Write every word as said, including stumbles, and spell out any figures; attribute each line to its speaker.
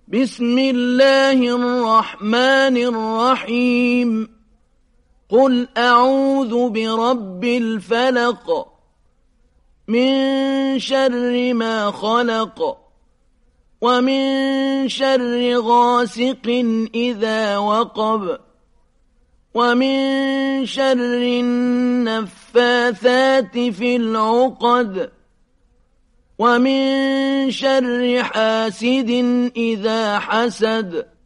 Speaker 1: بسم الله الرحمن الرحيم قل أعوذ برب الفلق من شر ما خلق ومن شر غاسق إذا وقب ومن شر النفاثات في العقد ومن شر حاسد إذا حسد